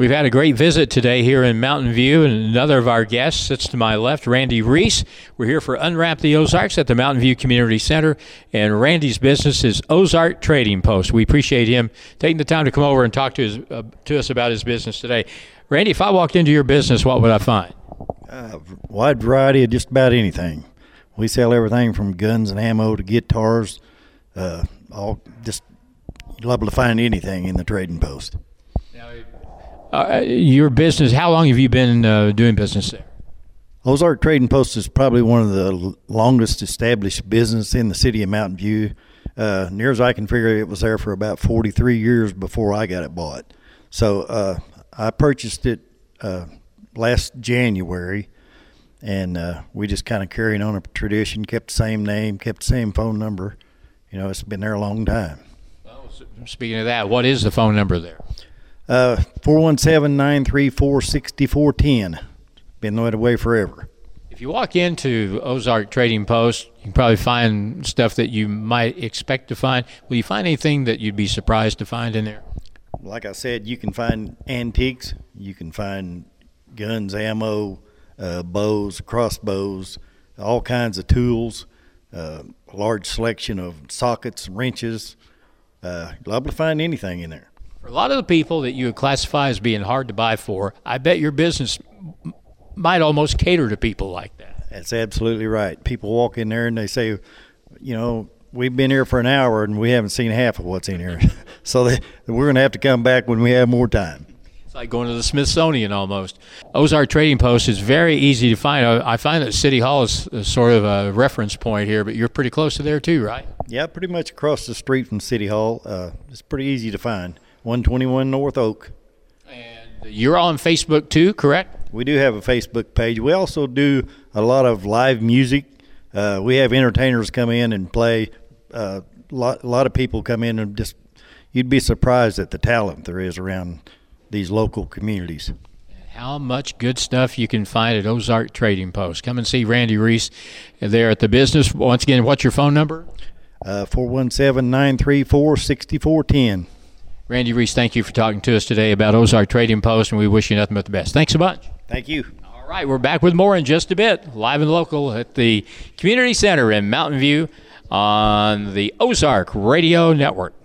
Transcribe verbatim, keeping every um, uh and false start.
We've had a great visit today here in Mountain View, and another of our guests sits to my left, Randy Reese. We're here for Unwrap the Ozarks at the Mountain View Community Center, and Randy's business is Ozark Trading Post. We appreciate him taking the time to come over and talk to, his, uh, to us about his business today. Randy, if I walked into your business, what would I find? A uh, wide variety of just about anything. We sell everything from guns and ammo to guitars, uh, all just liable to find anything in the trading post. Now, uh, your business, how long have you been uh, doing business there? Ozark Trading Post is probably one of the longest established business in the city of Mountain View. Uh, near as I can figure, it was there for about forty-three years before I got it bought. So uh, I purchased it uh, last January, and uh, we just kind of carried on a tradition, kept the same name, kept the same phone number. You know, it's been there a long time. Well, speaking of that, what is the phone number there? Uh, four one seven, nine three four, six four one zero. Been that way forever. If you walk into Ozark Trading Post, you can probably find stuff that you might expect to find. Will you find anything that you'd be surprised to find in there? Like I said, you can find antiques. You can find guns, ammo, uh, bows, crossbows, all kinds of tools, uh, a large selection of sockets, wrenches. Uh, liable to find anything in there. For a lot of the people that you would classify as being hard to buy for, I bet your business m- might almost cater to people like that. That's absolutely right. People walk in there and they say, you know, we've been here for an hour and we haven't seen half of what's in here. So they, we're going to have to come back when we have more time. It's like going to the Smithsonian almost. Ozark Trading Post is very easy to find. I, I find that City Hall is sort of a reference point here, but you're pretty close to there too, right? Yeah, pretty much across the street from City Hall. Uh, it's pretty easy to find. one twenty-one North Oak. And you're on Facebook too, correct? We do have a Facebook page. We also do a lot of live music. Uh, we have entertainers come in and play. Uh, a lot, a lot of people come in and just, you'd be surprised at the talent there is around these local communities. How much good stuff you can find at Ozark Trading Post. Come and see Randy Reese there at the business. Once again, what's your phone number? Uh, four one seven, nine three four, six four one zero. Randy Reese, thank you for talking to us today about Ozark Trading Post, and we wish you nothing but the best. Thanks so much. Thank you. All right, we're back with more in just a bit, live and local at the Community Center in Mountain View on the Ozark Radio Network.